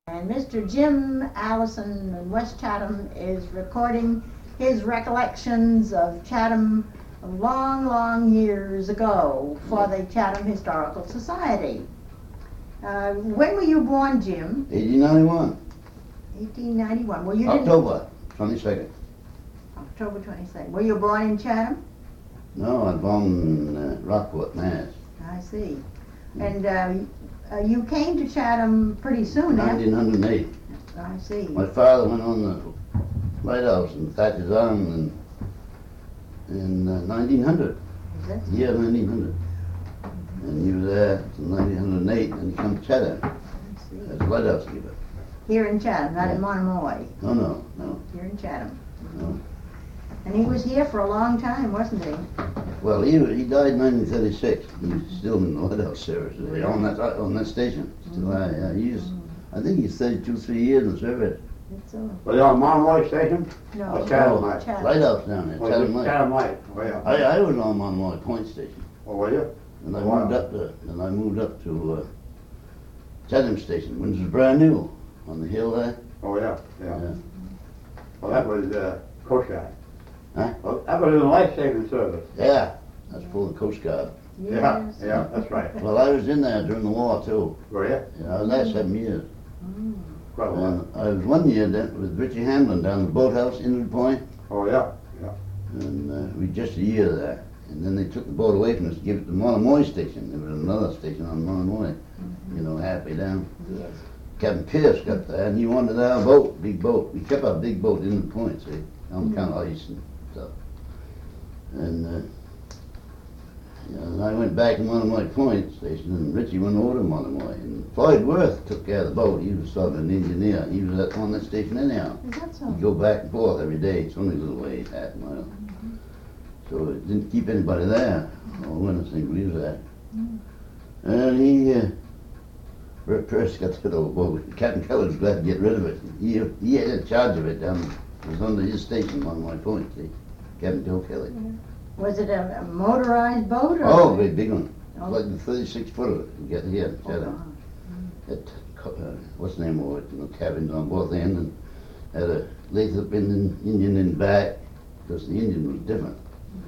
And Mr. Jim Allison in West Chatham is recording his recollections of Chatham long, long years ago for the Chatham Historical Society. When were you born, Jim? 1891. 1891. Well, you October 22nd. October 22nd. Were you born in Chatham? No, I was born in Rockport, Mass. I see. And you came to Chatham pretty soon, 1908. I see. My father went on the lighthouse in Thatcher's Island in 1900. Is that so? Year 1900. And he was there until 1908, and he came to Chatham I see. as a lighthouse keeper. Here in Chatham, not in Yeah. Monomoy. No. Here in Chatham. No. And he was here for a long time, wasn't he? Well, he died in 1936. He was still in the lighthouse service on that station. Still, I think he's 3 years in the service. That's all. Was it on Monomoy Station? No, Chatham Light. Chatham. Lighthouse down there, Was Chatham it Light. Chatham Light? Oh, yeah. I was on Monomoy Point Station. Oh, were you? And I Wow. moved up to Chatham Station, which was brand new on the hill there. Oh, yeah. Yeah. Well, that was Coast Guard. Huh? Well, that was in the life-saving service. Yeah, that's full of Coast Guard. Yes. Yeah, that's right. Well, I was in there during the war too. Were you? Yeah, I was there 7 years. Mm. Quite a while. And I was 1 year with Richie Hamlin down the boathouse, Inwood Point, Oh, yeah. and we just a year there. And then they took the boat away from us to give it to Monomoy Station. There was another station on Monomoy, halfway down. Yes. Captain Pierce got there, and he wanted our boat, big boat. We kept our big boat in the point, see, on kind of ice and stuff. And and I went back to Monomoy Point Station, and Richie went over to Monomoy. And Floyd Worth took care of the boat. He was sort of an engineer. He was on that station anyhow. Is that so? He'd go back and forth every day. It's only a little ways, half a mile. So it didn't keep anybody there. All winter thing we was there. And Bert Pierce got the old boat. Captain Keller was glad to get rid of it. He had charge of it down. It was under his station on my point, see. Captain Joe Kelly. Was it a motorized boat? Or Oh, very big one. Oh. Like the 36-footer you get here in Oh, Chatham. wow. It, what's the name of it? Cabins on both ends, and had a lathe-up engine in the back, because the engine was different.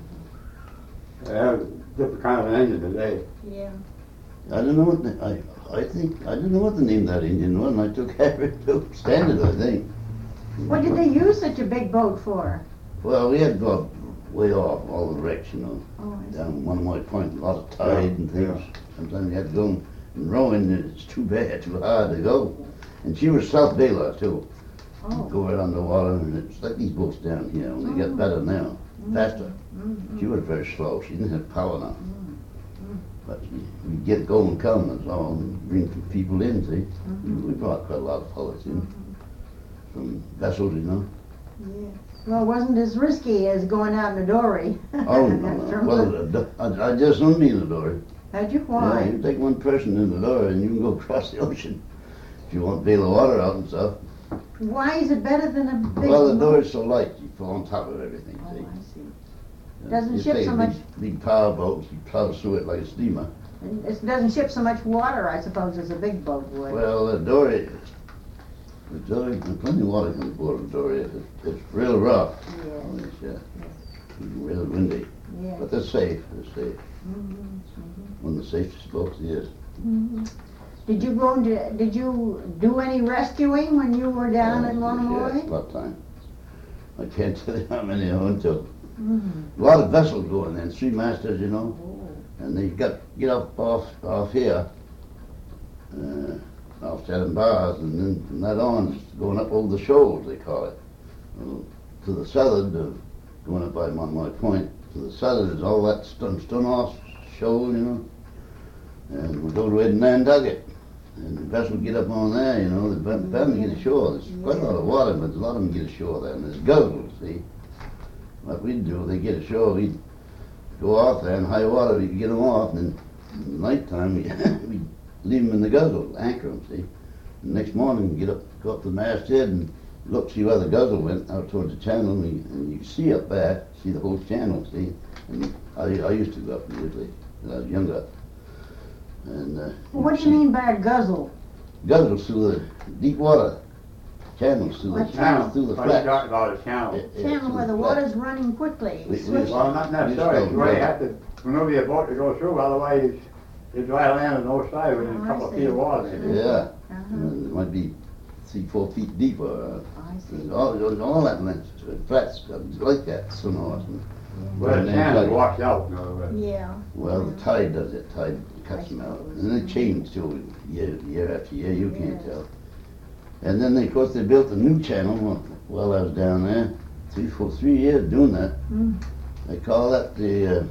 Yeah, different kind of an engine today. Yeah. I don't know what I don't know what the name of that engine was, and I took care of it too. Standard, I think. What did they use such a big boat for? Well, we had to go way off all the wrecks, Oh, I see. down one of my points, a lot of tide and things. Yeah. Sometimes you had to go and rowing, and it's too bad, too hard to go. And she was South Baylor too. Oh. Go right underwater, and it's like these boats down here, and they get better now, faster. She was very slow. She didn't have power now. But we'd get go and come, that's all, and bring people in, see. We brought quite a lot of fellas in from vessels, Yeah. Well, it wasn't as risky as going out in a dory. Oh, no. Well, I just don't mean the dory. How'd you? Yeah, Why? you take one person in the dory and you can go across the ocean. If you want to bail the water out and stuff. Why is it better than a big Well, the boat? dory's so light, you fall on top of everything, Oh, see. I see. Doesn't You ship take so a much. Big power boat, you plow through it like a steamer. And it doesn't ship so much water, I suppose, as a big boat would. Well, the dory, plenty of water comes aboard the dory. It's real rough. Yes. Oh, it's, real windy. Yes. But they're safe. Mhm, One of the safest boats there is. mhm. Did you do any rescuing when you were down at Yeah, Monomoy? a lot of time. I can't tell you how many I went to. Mhm. A lot of vessels going in, three masters, Oh. and they get off here, off Chatham Bars, and then from that on, it's going up over the shoals, they call it. To the southern, going up by Monomoy Point, to the southern is all that Stonehouse shoal, and we go to Ed Nantucket. And the vessel get up on there, the bound to get ashore. There's quite a lot of water, but a lot of them get ashore there, and there's guzzles, see. What we'd do, they get ashore, we'd go off there in high water, we'd get them off, and then in the nighttime, we'd leave them in the guzzle, anchor them, see. The next morning, go up to the masthead and look, see where the guzzle went out towards the channel, and you can see up there, see the whole channel, see. And I used to go up usually when I was younger. And What do you mean by a guzzle? gutters through the deep water, channels through the, What Channel, through the what you flats. talking about is channel. Channel through where the flats. water's running quickly, We- swift. Well, not necessarily, it's where you have to maneuver your boat to go through, otherwise you dry land on the north side within Oh, a I couple of see. feet of water. Yeah, Uh-huh. and it might be 3, 4 feet deep or, I see. all that land, flats like that, somehow. Where the channel washed out, in other words. Yeah. Well, the tide does it, tide cuts them out. And they change too, year after year, you can't Yeah. tell. And then, of course, they built a new channel while I was down there, 3 years doing that. Mm. They call that the, what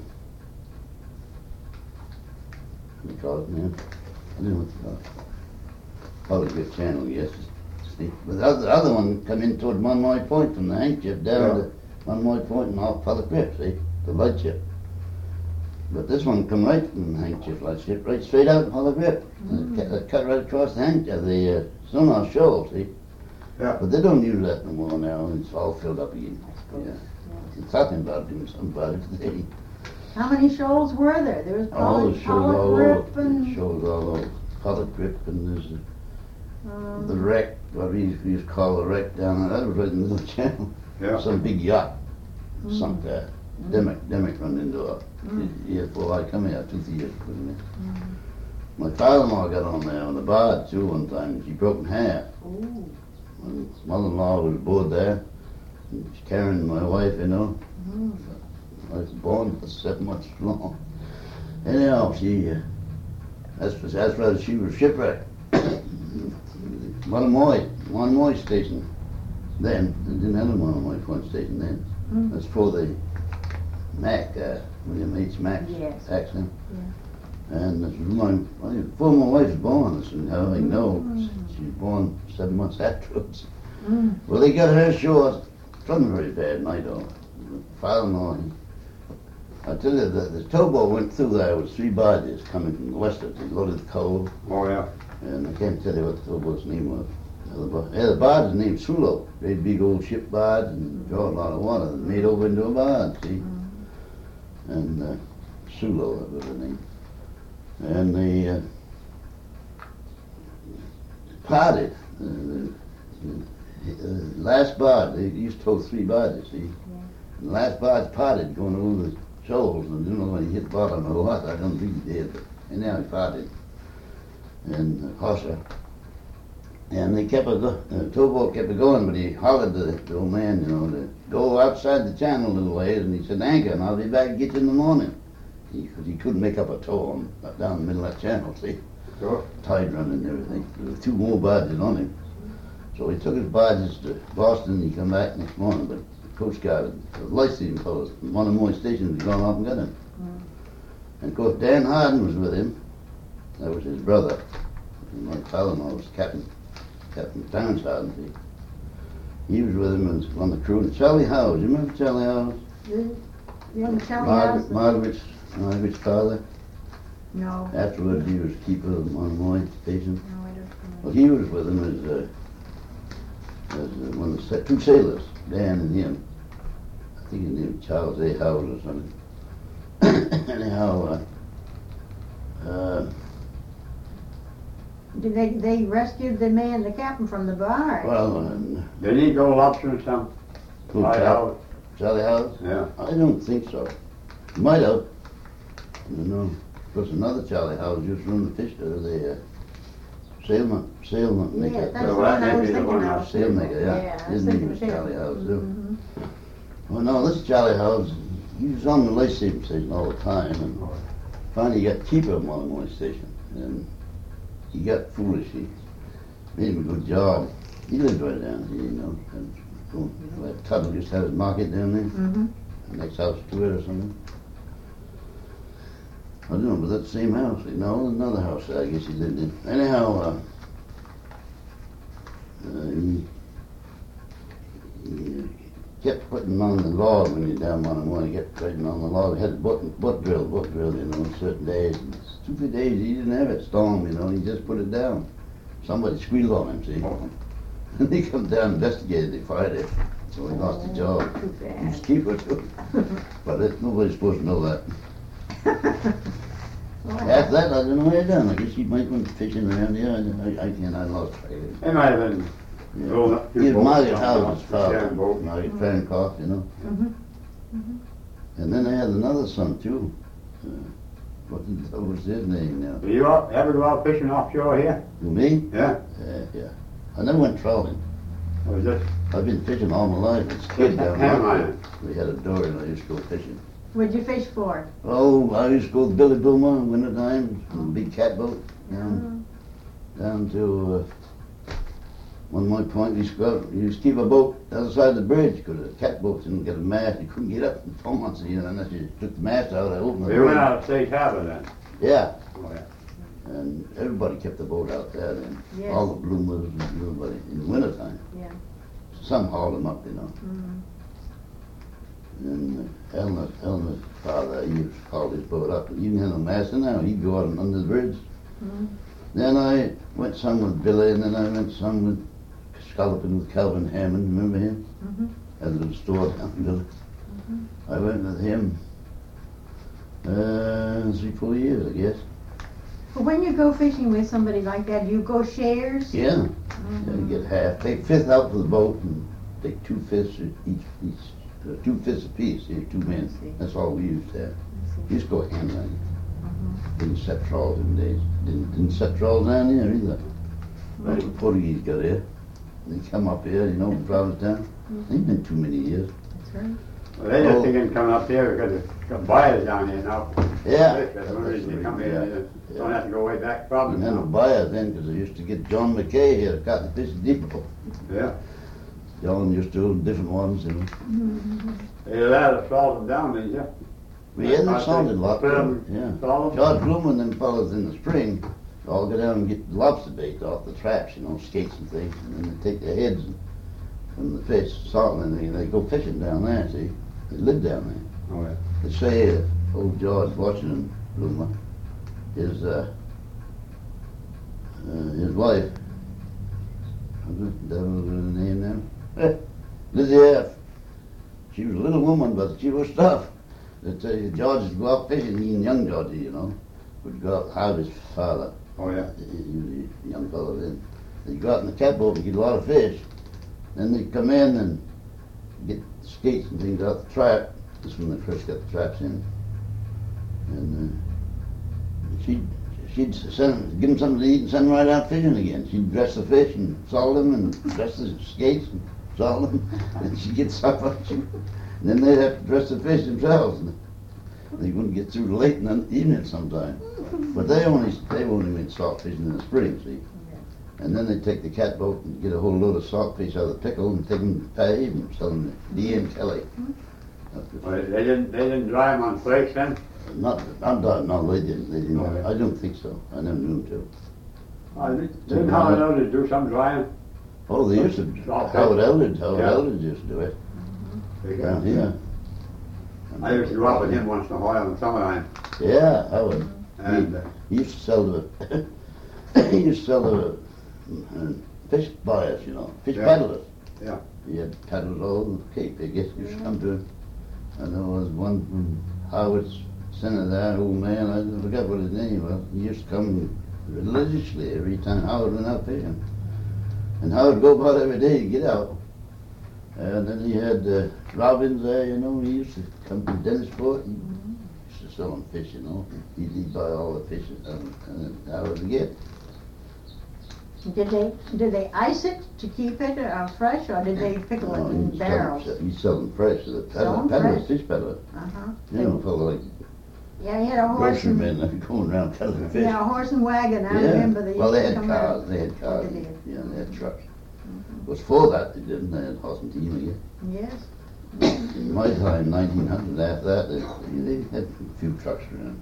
do you call it, man? I don't know what they call it. Probably good channel, yes. See, but the other one come in toward Monomoy Point from the handkerchief down to Monomoy Point and off Pollock Grip, see, the lightship. But this one come right from the handkerchief lightship, right straight out of Pollock Grip. Cut right across the handkerchief, the Sonar Shoal, see. Yeah. But they don't use that no more now, it's all filled up again. Yeah. They're talking about doing something about it today. How many shoals were there? There was All the shows all Pollock over, Grip and, shows all over, Pollock Grip, and there's the um, wreck, what we used to call the wreck down there, that was right in the channel. Yeah. Some big yacht Mm. sunk there. Demick run into it. Yeah, before I come here, 2 years ago. My father-in-law got on there on the barge too one time, and she broke in half. ooh, And mother-in-law was aboard there, and she's carrying my wife, you know. mm. I was born for 7 months long. Anyhow, she, that's why she was shipwrecked. Monomoy station. Then, they didn't have a Monomoy Point station then. Mm. That's for the Mac, William H. Mack Yes. accident. And this was before my wife was born, this is how I know. She was born 7 months afterwards. Mm. Well, they got her ashore, something very bad night on. Father-in-law, I tell you, the towboat went through there with 3 barges coming from the west of it, loaded with coal, Oh, yeah. and I can't tell you what the towboat's name was. The barge is named Sulo, great big old ship barge, and draw a lot of water, and made over into a barge, see? And Sulo, that was the name. And they parted. The last barge, they used to tow 3 barges, see? The last barge parted going over the shoals, and I don't know when he hit bottom or what, I don't think he did, but anyhow he parted. And Hosser. And they kept the towboat kept it going, but he hollered to the old man, you know, to go outside the channel a little ways, and he said, anchor, and I'll be back and get you in the morning. Because he couldn't make up a tow on, down the middle of that channel, see? Sure. Tide running and everything. There were 2 more barges on him. So he took his barges to Boston, and he come back next morning, but the Coast Guard, the life-saving fellows from Monomoy Station had gone off and got him. And of course, Dan Harden was with him. That was his brother. And my father-in-law was Captain Terrence Harden, see? He was with him and was on the crew. And Charlie Howes, you remember Charlie Howes? The young Charlie House? Margaret's father. No, Afterwards, he was keeper of Monomoy Station. no, I don't Well, know. he was with him as one of the 2 sailors, Dan and him. I think his name was Charles A. Howes or something. Anyhow, Did they rescued the man, the captain from the barge? well, They need gold lobster or something. who, Right Charlie, out. Charlie Howes? Yeah. I don't think so. Might have. I don't know. Of course, another Charlie Howes used to run the fish, the sailment Yeah, maker. that's the Well, that one I may was be the thinking one of. Sailmaker, yeah. Yeah, I His was name thinking was of Charlie him. Howes, too. Mhm. Well, no, this Charlie Howes, he was on the life-saving station all the time, and finally he got keeper of Monomoy Station, and he got foolish. He made him a good job. He lived right down here, you know. And Tuttle used to have his market down there, Mhm. the next house to it or something. I don't know, but that's the same house. No, another house I guess he lived in. Anyhow, he kept putting on the log when you're down Monomoy. He kept putting on the log. He had a butt drill, you know, certain days. And stupid days, he didn't have it storm, you know. He just put it down. Somebody squealed on him, see. And he come down and investigated. They fired him. So he lost his job. Too He was bad. keeper too. But nobody's supposed to know that. After that, I don't know where I done. I guess he might went fishing around here. I lost track of it. They might have been Yeah. rolling up two He was boats Margaret down Howard's the father, Sharon boat. Margaret Francoff, you know. Mhm. And then they had another son too. What the hell was his name now? Do you ever go out fishing offshore here? You me? Yeah? Yeah. I never went trawling. Or was it I've been fishing all my life. As a kid down Ham there. Island? We had a door and I used to go fishing. What'd you fish for? Oh, I used to go with Billy Boomer in winter time, in a big catboat, down to one more point. We used to go out, we used to keep a boat the other side of the bridge because the catboats didn't get a mast. You couldn't get up in Beaumont, you know, unless you took the mast out. I opened the You went bridge. out of State Harbor then? Yeah, Oh, yeah. and everybody kept the boat out there then. Yes. All the bloomers and everybody in the winter time. Yeah. Some hauled them up, you know. Mhm. And Elmer's father, he used to haul his boat up. He didn't have no mast now. He'd go out under the bridge. Mhm. Then I went some with Billy, and then I went some with scalloping with Calvin Hammond. Remember him? Mhm. Had a little store down in Billy. I went with him 3-4 years, I guess. But when you go fishing with somebody like that, you go shares? Yeah. Mhm. Yeah, you get half. Take fifth out for the boat and take 2 fists each 2 fists apiece. Here, 2 men. I see. That's all we used to have. I see. We used to go hand line. Mhm. Didn't set trawls in days. Didn't set trawls down here either. Right, the Portuguese got here. They come up here, you know, from Provincetown. Ain't been too many years. That's right. Well, they just Oh. begin coming up here because it's got buyers down here now. Yeah. That's the only reason they come here. Yeah. They don't have to go way back to And then the Provincetown. buyers then, because they used to get John McKay here at Cotton Fish Depot. Yeah. John used to own different ones, you know. They allowed to salt them down, didn't you? We had them salted a lot, Put 'em- yeah. salt 'em? George Bloom and them fellas in the spring all go down and get lobster bait off the traps, you know, skates and things, and then they take their heads from the fish, salt, and they go fishing down there, see? They live down there. Oh, yeah. They say old George Washington Bloomer, his wife, what the devil was her name now? Lizzie F. She was a little woman, but she was tough. That George would go out fishing, he and young Georgie, you know, would go out, Harvey's father. Oh, yeah. He was a young fellow then. They'd go out in the catboat and get a lot of fish. Then they'd come in and get skates and things out the trap. This is when they first got the traps in. And she'd send, give them something to eat and send them right out fishing again. She'd dress the fish and salt them and dress the skates and salt them. And she'd get supper. And then they'd have to dress the fish themselves. And they wouldn't get through late in the evening sometime. But they only went salt fishing in the spring, see. And then they'd take the catboat and get a whole load of saltfish out of the pickle and take them to Pay and sell them to D. and Kelly. Well, they didn't dry them on flakes then? No, they didn't. Okay. I don't think so. I never knew them to. Didn't Howard Eldridge do some drying? Oh, they used to. Saltfish. Howard Eldridge Yeah. used to do it They down got- here. I used to go out with him once in a while in the summertime. Yeah, Howard. And He used to sell the. He used to sell the fish buyers, you know, fish Yeah. peddlers. Yeah. He had peddlers all over the Cape. I guess used to come to him. And there was one from Howard's center there, old man. I forgot what his name was. He used to come religiously every time Howard went out fishing. And Howard would go about every day to get out. And then he had Robbins there, you know. He used to come from Dennisport. He used to sell them fish, you know. He'd buy all the fish and Howard would get. Did they ice it to keep it fresh, or did they pickle it in barrels? He'd sell them fresh. The Sell 'em peddler, fresh? fish peddler. Uh-huh. You know, a fellow like Yeah, he had a horse grocery and, men that going around peddling fish. yeah, a horse and wagon, I remember they used Well, they to had come cars. out. They had cars. they did. Yeah, they had trucks. Before that, they didn't. They had horse and team again. Yes. In my time, 1900, after that, they had a few trucks around.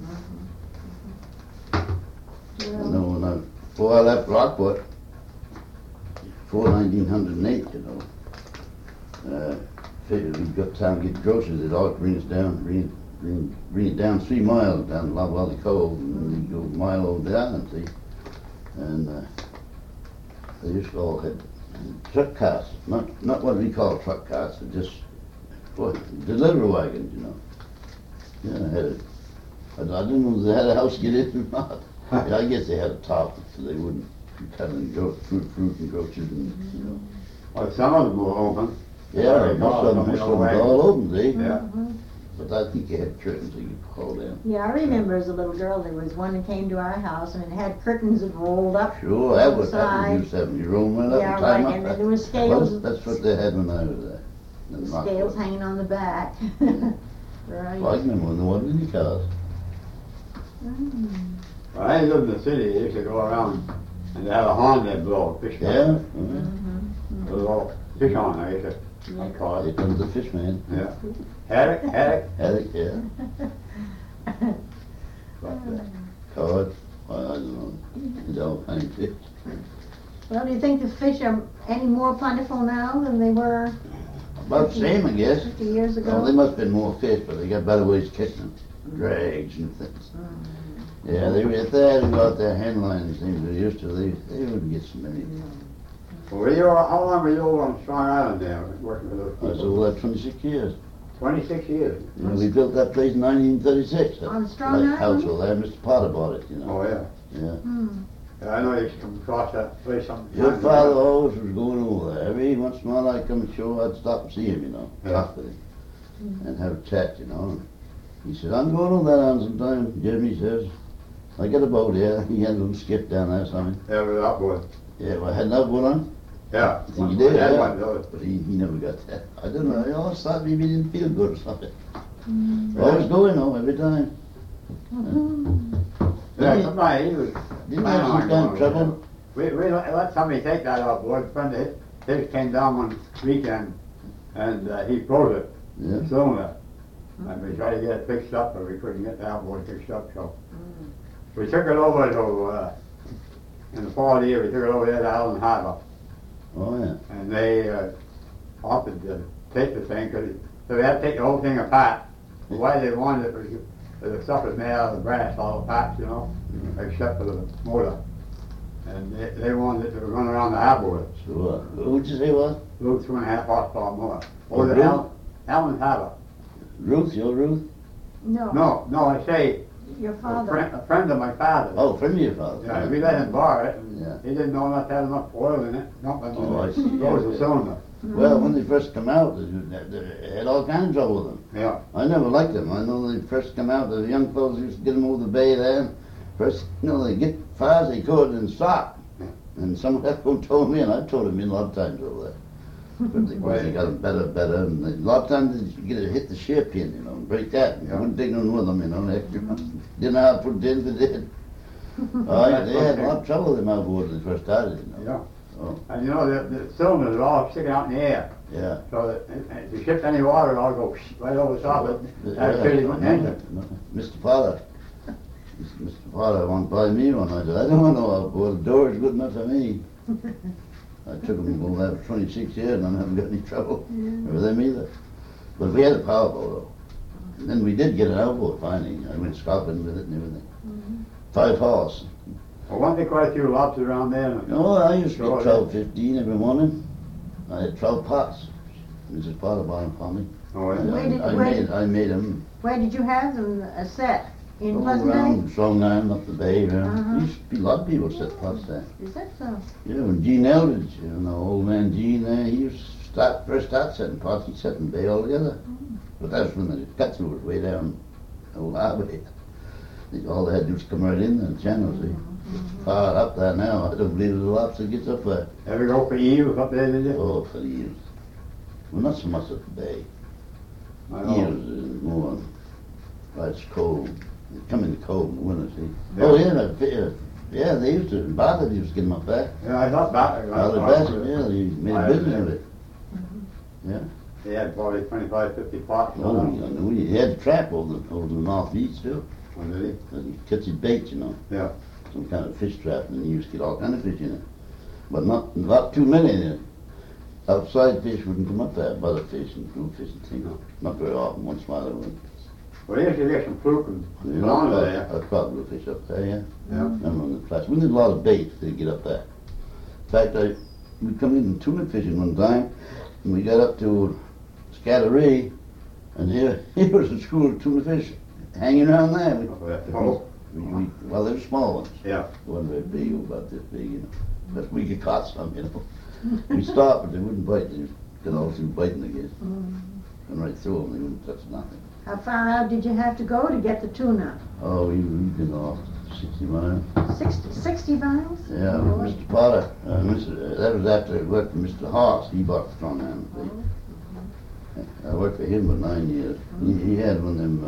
I Well, know before I left Rockport, before 1908, you know, figured we'd got time to get groceries. They'd always bring us down, bring it down 3 miles down to La Valley Cove, and then we'd go a mile over the island, see. And they used to all had truck carts, not what we call truck carts, but just delivery wagons, you know. Yeah, I had I didn't know they had a house to get in or not. Yeah, I guess they had a top so they wouldn't be cutting fruit and groceries and, you know. Well, some of them were open. Yeah, most of them was all open, see? Yeah. But I think they had curtains that you could call them. Yeah, I remember as a little girl, there was one that came to our house and it had curtains that rolled up. Sure, that was outside. used to have. You roll right up Yeah, and tie 'em right, up. and then there were scales. That's what they had when I was there. in The Rockport. scales hanging on the back. Right. Well, I remember when there wasn't any cars. Mm. When I lived in the city, they used to go around and they had a horn they'd blow, fish Yeah? gun. Mhm. There was a little fish on there, I used to, I call Here it. comes the fish man. Yeah. Haddock, Haddock, yeah. Cod, I don't know. It's all kind of fish. Well, do you think the fish are any more plentiful now than they were About the same, I guess. 50 years ago? Well, they must have been more fish, but they got better ways of catching them. Drags and things. Yeah, if they had to go out there hand lines things they used to, they wouldn't get so many. how long were you over on Strong Island there, working with those I was people? over there 26 years. 26 years. You know, we built that place in 1936. that On Strong light house Island? over there. Mr. Potter bought it, you know. Oh, yeah. Yeah. Hmm. Yeah, I know you used to come across that place sometimes. Your father always was going over there. Every once in a while I'd come ashore, I'd stop and see him, you know, Yeah. talk with him, and have a chat, you know. He said, I'm going over that on sometime, Jim, he says. I got a boat here. He had a little skiff down there, something. Yeah, with that boy. Yeah, well, I had another one on. Yeah. I think he did, That yeah. one, the other. But he never got that. I don't know, I always thought maybe he didn't feel good or something. Mm. Always going, though, every time. Yeah, somebody, he was. Didn't he have some kind of trouble? We let somebody take that outboard. A friend of his came down one weekend and he froze it, Yeah. the cylinder. And we tried to get it fixed up, but we couldn't get the outboard fixed up, so. We took it over to, in the fall of the year, we took it over there to Allen Harbor. Oh, yeah. And they offered to take the thing, so they had to take the whole thing apart. Why they wanted it was the stuff was made out of brass, all the parts, you know, except for the motor. And they wanted it to run around the outboard. Sure. Who'd you say was? Little 2.5 horsepower motor. Oh, Over really? at Allen Harbor. Ruth, your Ruth? No, No, I say, your a father. friend of my father's. Oh, friend of your father. Yeah, we let him borrow it, and Yeah. he didn't know not to have enough oil in it, nothing. Oh, I see. Close the Yeah. cylinder. Well, when they first come out, they had all kinds of trouble with them. Yeah. I never liked them. I know they first come out, the young fellows used to get them over the bay there. First, you know, they get far as they could and stop. And some of that one told me, and I told him a lot of times over there. But they got them better, and a lot of times they get it hit the shear pin, you know, and break that. And Yeah. wouldn't take none with them, you know, the extra. Didn't know how to put it in, they did. Oh, yeah, they had a lot of trouble with them outboards when they first started, you know. Yeah. Oh, And you know, the cylinders are all sticking out in the air. yeah. So that if you shift any water, it'll all go right over the top of it. That's pretty much engine. Mr. Potter. Mr. Potter won't buy me one. I said, I don't want no outboard. The door is good enough for me. I took him over there for 26 years and I haven't got any trouble with them either. But we had a power boat though. And then we did get an outboard finally. I went scalping with it and everything. 5 horse. Well, weren't there quite a few lobsters around there? Oh, I used to Sure, get 12, 15 every morning. I had 12 pots. Mrs. Potter bought them for me. Oh, yeah. Where I made them Where did you have them set? In all Pleasant around Bay? Strong Island up the bay. Uh-huh. Used to be a lot of people set pots there. Is that so? Yeah, when Gene Eldridge, you know, old man Gene there, he used to first start setting pots, he'd set them bay all together. But that's when the cut through was way down the old highway. All they had to do was come right in the channel, see. Far up there now, I don't believe the lobster gets up there. Ever go for eels up there, did you? Oh, for the years. Well, not so much at the bay. I know. Years is more, right, it's cold. They come in the cold in the winter, see. Yeah. Oh, yeah, they used to, Bartlett used to get them up there. Yeah, I thought that. Bartlett Bassett, yeah, they made a business of it. Yeah. They had probably 25, 50 pots. Oh, he had a trap over the northeast too. Oh, did he? And he catches bait, you know, Yeah. some kind of fish trap, and he used to get all kind of fish in it. But not too many in it. Outside fish wouldn't come up there, butterfish and bluefish and things. Not very often, once in a while they would. Well, they used to get some fluke and You belong know, there. I caught bluefish up there, yeah. Yeah. Remember on the flats. We did a lot of bait to get up there. In fact, we come in tuna fishing one time, and we got up to Scattery, and here was a school of tuna fish hanging around there. Oh, Well, they're small ones. yeah. They weren't very big, about this big, you know. But we could caught some, you know. We stopped, but they wouldn't bite. They got all through biting again. And right through them, they wouldn't touch nothing. How far out did you have to go to get the tuna? Oh, we've been off 60 miles. 60 miles? Yeah, Oh, Mr. Potter. That was after I worked for Mr. Haas. He bought the front end. I worked for him for 9 years. He had one of them,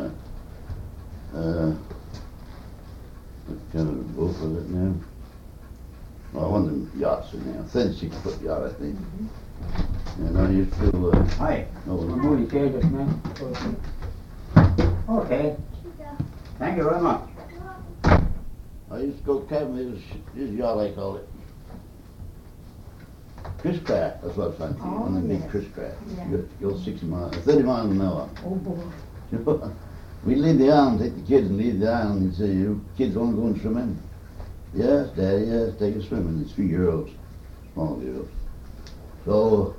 what kind of boat was it now? Well, one of them yachts in there. Thin 6-foot yacht, I think. And I used to, Hi. no, Moody Cages, man. Okay. Thank you very much. I used to go cabin his yacht, I call it. Chris Craft, that's what I was trying to think. Oh, One of the big yes. Chris Craft. Yeah. You go 60 miles, 30 miles an hour. Oh, boy. We'd leave the island, take the kids and leave the island and say, you kids want to go and swimming? Yes, Daddy, yes, take us swimming. The 3 girls, small girls. So,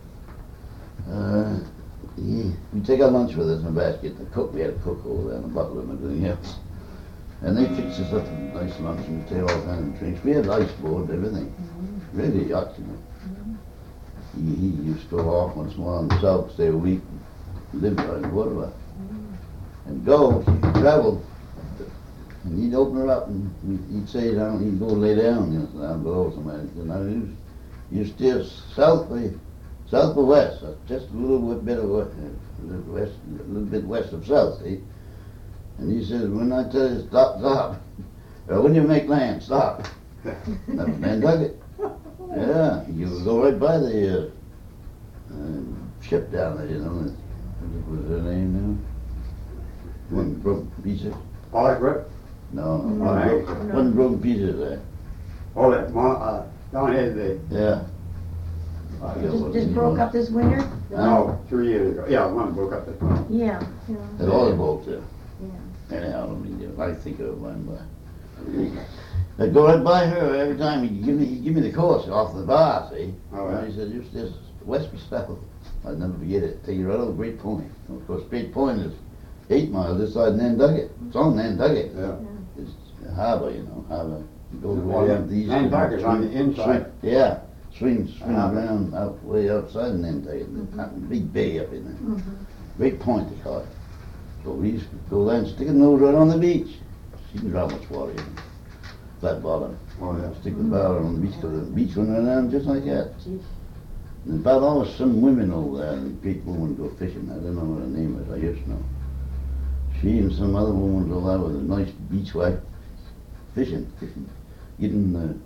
we take our lunch with us in a basket. The cook, we had a cook over there and a butler and everything else. And they fixed us up a nice lunch and we take all kinds of drinks. We had ice board and everything. Really yacht, you know. He used to go off once in a while in the south, stay a week, live by the water. And go, he'd travel, and he'd open her up and he'd say down, he'd go lay down, you know, down below somewhere. You steer south or west, just a little bit of west, a little bit west of south, see? And he says, when I tell you stop, stop. Or when you make land, stop. That was Nantucket. Yeah, you go right by the ship down there, you know. What was her name now? One broken pieces. Pollock Rip? No, No. one broken pieces there. Oh, that one, down here, Yeah. Just broke up this winter? no, 3 years ago. Yeah, one broke up this one. Yeah, There's all the boats there. yeah. Anyhow, I think of one by. I'd go right by her every time. He'd give me the course off the bar, see? Oh, yeah. And he said, just this west or south. I'd never forget it. Take you right over Great Point. And of course, Great Point is 8 miles this side of Nantucket. It's on Nantucket. Yeah. It's a harbor, you know, harbor. You go to Yeah, one of these. Nantucket's on the inside. Yeah, swing Uh-huh. around way outside of Nantucket. Big bay up in there. Great Point, they call it. So we used to go there and stick a nose right on the beach. You can draw much water, you know. Flat bottom. Oh, yeah. Stick the bow on the beach, because the beach went right down just like that. Geez. And about always some women over there, and a great woman go fishing. I don't know what her name is, I used to know. She and some other woman over there with a nice beach wife fishing, getting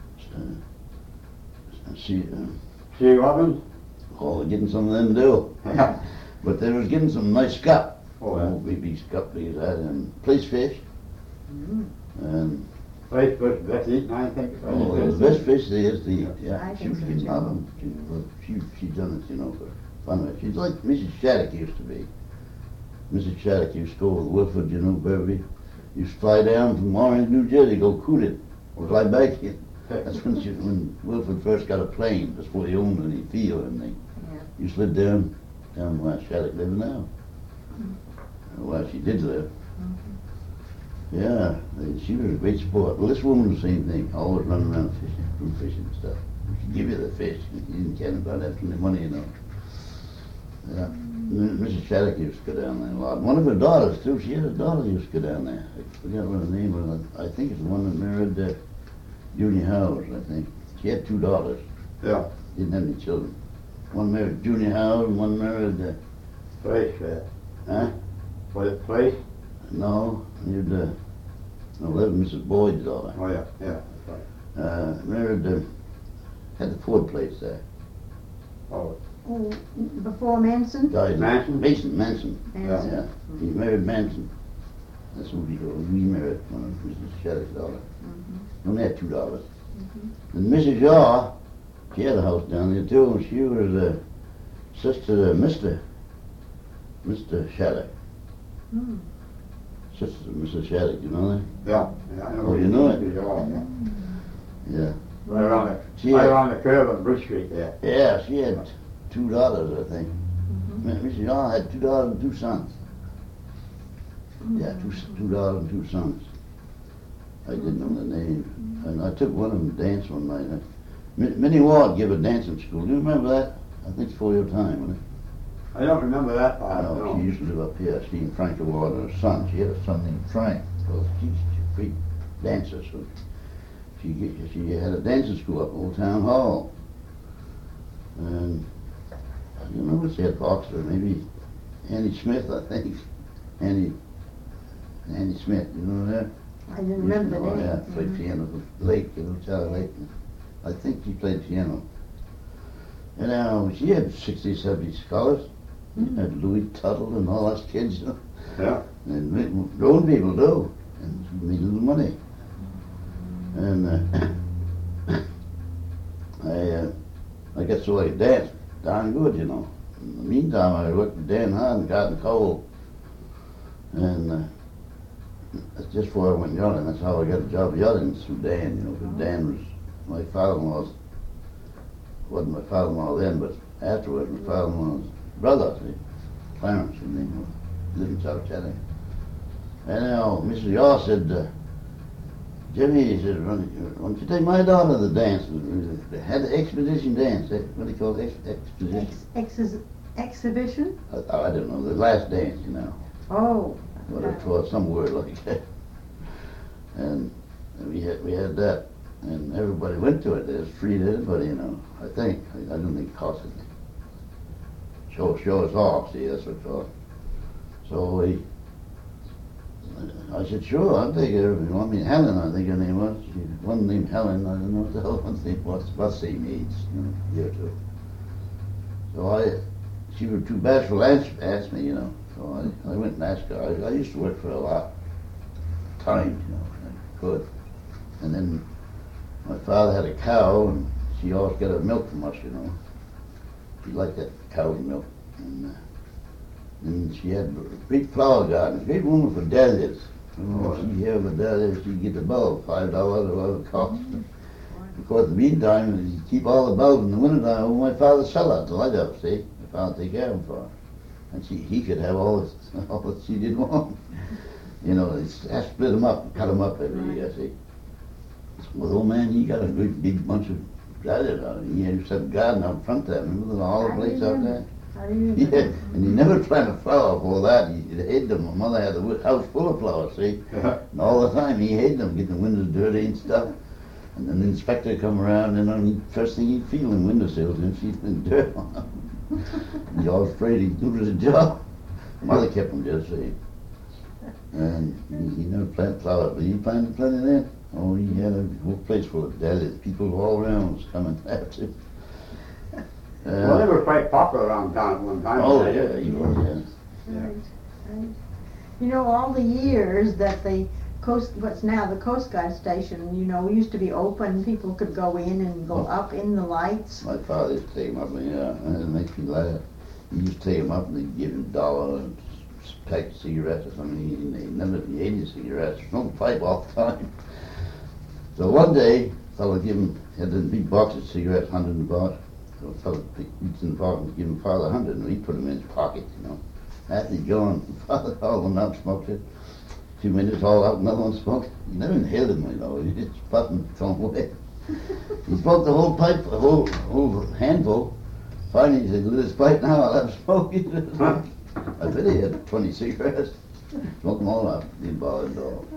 Sea Robbins? getting some of them too. Yeah. But they was getting some nice scup. Oh, yeah. Big scup like that, and place fish. And Place was best eaten, I think. oh, the best fish there is to eat. Yeah, I she think was so, getting too. out of them. She done it, you know, for fun of it. She's like Mrs. Shattuck used to be. Mrs. Shattuck used to go with Wilford, you know, Burby. Used to fly down from Orange, New Jersey, go Cooted, fly back here. That's when Wilford first got a plane, before he owned any field or anything. Yeah. Used to live down where Shattuck lives now. Well, she did live. Yeah, she was a great sport. Well, this woman was the same thing, always running around fishing, fruit fishing and stuff. She'd give you the fish, you didn't care about having the money, you know. Yeah. Mrs. Shattuck used to go down there a lot. One of her daughters, too, she had a daughter who used to go down there. I forgot what her name was. I think it's the one that married Junior Howes, I think. She had 2 daughters. Yeah. Didn't have any children. One married Junior Howes and one married, Place, huh? was it Place? No, you'd, no, that was Mrs. Boyd's daughter. Oh, yeah, yeah, that's right. Married, had the Ford place there. Oh, Oh, before Manson? Died. Manson? Manson. Manson. Yeah, he married Manson. That's who we married, one of Mrs. Shattuck's daughter. He only had 2 daughters. And Mrs. Yaw, she had a house down there too, and she was a sister to Mr. Shattuck. Sister to Mrs. Shattuck, you know that? yeah, yeah, I know. Oh, you know it? Yeah. Yeah. Right around the curve on Bruce Street there. Yeah, she had 2 daughters, I think. Mrs. Yaw had 2 daughters and 2 sons. Yeah, two daughters and 2 sons. I didn't know the name. And I took one of them to dance one night. Minnie Ward gave a dancing school. Do you remember that? I think it's for your time, wasn't it? I don't remember that part. No, she used to live up here. She and Frank Ward and her son. She had a son named Frank. Well, she's a great dancer, so she had a dancing school up at Old Town Hall. And I don't know if she had boxer, maybe Annie Smith, I think. Annie Smith, you know that? I didn't remember the name. Yeah, played piano for Lake, Charlie Lake. I think she played piano. And she had 60, 70 scholars. Had Louis Tuttle and all us kids, you know. Yeah. And grown people do. And she made a little money. And I got so I could dance darn good, you know. In the meantime, I worked damn hard and got in cold. And that's just before I went yachting. That's how I got a job yachting through Dan, you know, because Dan was my father-in-law's, wasn't my father-in-law then, but afterwards my father-in-law's brother, see, Clarence, his name was, lived in South Chattanooga. And Mrs. Yaw said, Jimmy, he said, why don't you take my daughter to the dance? They had the expedition dance. What do you call it? Exposition? Exhibition? I don't know. The last dance, you know. Oh. What it was, some word like that. And we had that, and everybody went to it. It was free to everybody, you know. I think. I don't think it cost anything. Show us off. See, that's what it was. So I said, sure, I'll take her if you want me. Helen, I think her name was. She one named Helen. I don't know what the hell one's name was. About the same age, you know, a year or two. So she was too bashful to ask me, you know. So I went and asked her. I used to work for her a lot of times, you know, I could. And then my father had a cow, and she always got her milk from us, you know. She liked that cow's milk. And she had a great flower garden, a great woman for dahlias. She'd have a dahlia, she'd get the bulb, $5 or whatever it cost. Of course, in the meantime, you keep all the bulbs in the wintertime over my father's cellar, the light up, see? My father take care of them for her. And he could have all that she didn't want. You know, I split them up, cut them up every year, see? Well, the old man, he got a great big bunch of dahlias out. He used to have a garden out front there, remember the olive place out there? Yeah, and he never planted a flower for that. He hid them. My mother had the house full of flowers, see? And all the time he hid them, getting the windows dirty and stuff. And then the inspector come around, and the first thing he'd feel in windowsills and see the dirt on them. He was afraid he'd do his job. Mother kept him just, see? And he never planted flowers, but he planted plenty then. Oh, he had a whole place full of dahlias. People all around was coming after him. Well, they were quite popular around town at one time. Oh, yeah, he was, yeah. Right. You know, all the years that the what's now the Coast Guard station, you know, used to be open, people could go in and go up in the lights. My father used to take him up, and it makes me laugh. He used to take him up and they'd give him $1 and pack of cigarettes or something. He hated cigarettes, smoked pipe all the time. So one day, a fellow had the big box of cigarettes, 100 in the box. So a fellow reached in the pocket and gave him father 100, and he put them in his pocket, you know. After he'd gone, father hauled them out, smoked it. 2 minutes, all out, another one smoked. He never inhaled them, you know. He just puffed and threw them away. He smoked the whole pipe, the whole handful. Finally, he said, lit his pipe now, I'll have smoking. I bet he had 20 cigarettes. Smoked them all out. He didn't bother at all.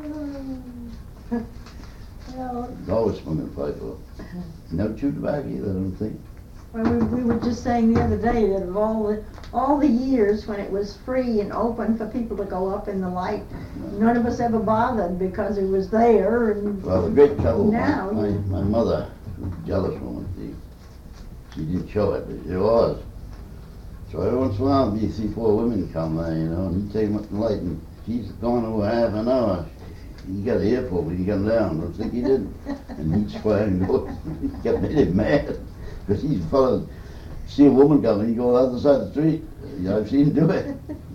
Well, He's always smoking a pipe. He never chewed tobacco either, I don't think. well, we were just saying the other day that of all the years when it was free and open for people to go up in the light, none of us ever bothered because it was there. And Well, the great trouble, now, my mother, was a jealous woman, she didn't show it, but it was. So every once in a while, you'd see 4 women come there, you know, and he'd take them up the light, and she's gone over half an hour. He got an earful when he come down, don't think he did. And he'd swear and go, he kept made him mad. Because he's followed, see a woman coming, he go out the side of the street. I've seen him do it.